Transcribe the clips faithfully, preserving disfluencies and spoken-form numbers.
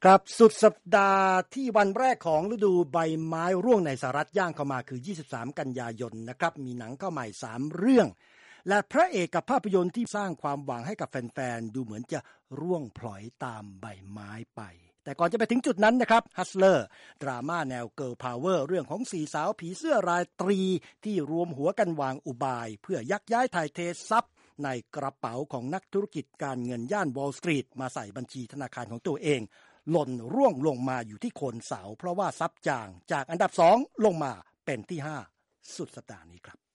ครับสุดสัปดาห์ที่วันแรกของฤดูใบไม้ร่วงในสหรัฐย่างเข้ามาคือยี่สิบสามกันยายนนะครับมีหนังเข้าใหม่สามเรื่องและพระเอกกับภาพยนตร์ที่สร้างความหวังให้กับแฟนๆดูเหมือนจะร่วงพลอยตามใบไม้ไปแต่ก่อนจะไปถึงจุดนั้นนะครับฮัสเลอร์ดราม่าแนวเกิร์ลพาวเวอร์เรื่องของสี่สาวผีเสื้อราตรีที่รวมหัวกันวางอุบายเพื่อยักย้ายถ่ายเททรัพย์ในกระเป๋าของนักธุรกิจการเงินย่านวอลล์สตรีทมาใส่บัญชีธนาคารของตัวเองหล่นร่วงลงมาอยู่ที่โคนเสาเพราะว่าทรัพย์จางจากอันดับสองลงมาเป็นที่ห้าสุดสัปดาห์นี้ครับ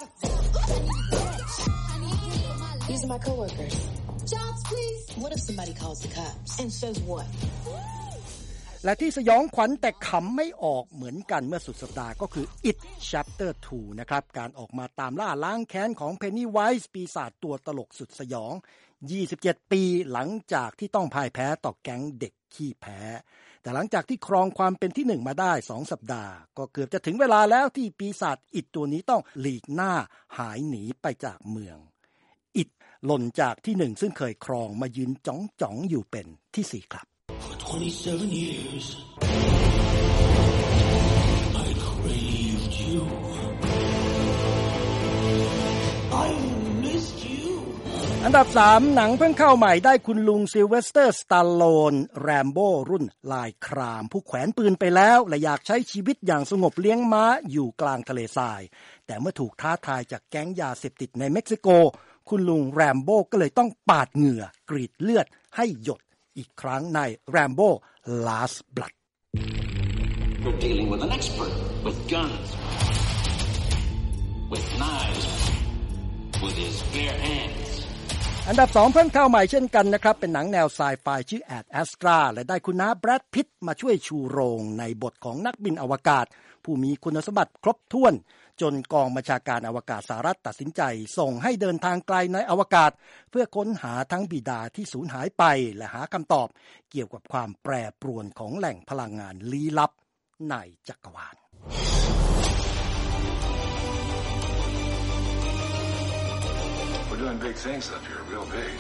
These are my coworkers. Jobs, please. What if somebody calls the cops and says what? และที่สยองขวัญแต่ขำไม่ออกเหมือนกันเมื่อสุดสัปดาห์ก็คือ It Chapter ทูนะครับการออกมาตามล่าล้างแค้นของ Pennywise ปีศาจตัวตลกสุดสยองยี่สิบเจ็ดปีหลังจากที่ต้องพ่ายแพ้ต่อแก๊งเด็กขี้แพ้แต่หลังจากที่ครองความเป็นที่หนึ่งมาได้สองสัปดาห์ก็เกือบจะถึงเวลาแล้วที่ปีศาจอิดตัวนี้ต้องหลีกหน้าหายหนีไปจากเมืองอิดหล่นจากที่หนึ่งซึ่งเคยครองมายืนจ้องจ้องอยู่เป็นที่สี่ครับ For twenty-seven years I craved you I missed you อันดับสามหนังเพิ่งเข้าใหม่ได้คุณลุงซิลเวสเตอร์สตาโลนแรมโบ้รุ่นลายครามผู้แขวนปืนไปแล้วและอยากใช้ชีวิตอย่างสงบเลี้ยงม้าอยู่กลางทะเลทรายแต่เมื่อถูกท้าทายจากแก๊งยาเสพติดในเม็กซิโกคุณลุงแรมโบ้ก็เลยต้องปาดเหงื่อกรีดเลือดให้หยดอีกครั้งใน Rambo Last Blood You're dealing with an expert with guns with knives with his bare hands อันดับสองเพิ่มเข้าใหม่เช่นกันนะครับเป็นหนังแนวไซไฟชื่อ Ad Astra และได้คุณน้าแบรดพิตต์มาช่วยชูโรงในบทของนักบินอวกาศผู้มีคุณสมบัติครบถ้วนจนกองบัญชาการอวกาศสหรัฐตัดสินใจส่งให้เดินทางไกลในอวกาศเพื่อค้นหาทั้งบิดาที่สูญหายไปและหาคำตอบเกี่ยวกับความแปรปรวนของแหล่งพลังงานลี้ลับในจักรวาล We're doing big things up here, real big.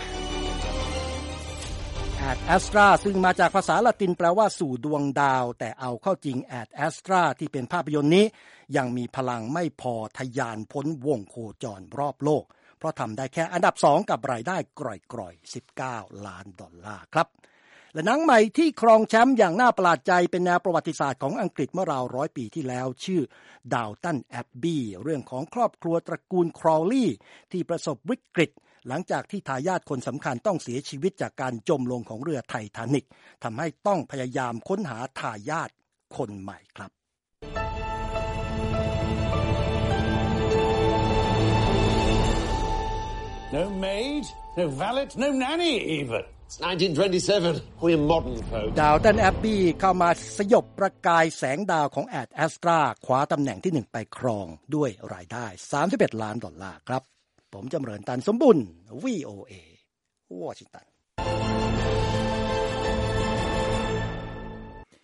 Ad Astra ซึ่งมาจากภาษาละตินแปลว่าสู่ดวงดาวแต่เอาเข้าจริง Ad Astra ที่เป็นภาพยนตร์นี้ยังมีพลังไม่พอทะยานพ้นวงโคจรรอบโลกเพราะทำได้แค่อันดับสองกับรายได้กร่อยๆสิบเก้าล้านดอลลาร์ครับและหนังใหม่ที่ครองแชมป์อย่างน่าประหลาดใจเป็นแนวประวัติศาสตร์ของอังกฤษเมื่อราวร้อยปีที่แล้วชื่อ Downton Abbey เรื่องของครอบครัวตระกูลครอลลีย์ที่ประสบวิกฤตหลังจากที่ทายาทคนสำคัญต้องเสียชีวิตจากการจมลงของเรือไททานิกทำให้ต้องพยายามค้นหาทายาทคนใหม่ครับ No maid, no valet, no nanny even. It's nineteen twenty-seven. We're modern folk. Downton Abbey เข้ามาสยบประกายแสงดาวของ Ad Astra คว้าตำแหน่งที่หนึ่งไปครองด้วยรายได้สามสิบเอ็ดล้านดอลลาร์ครับผมจำเริญตันสมบุญ วี โอ เอ วอชิงตัน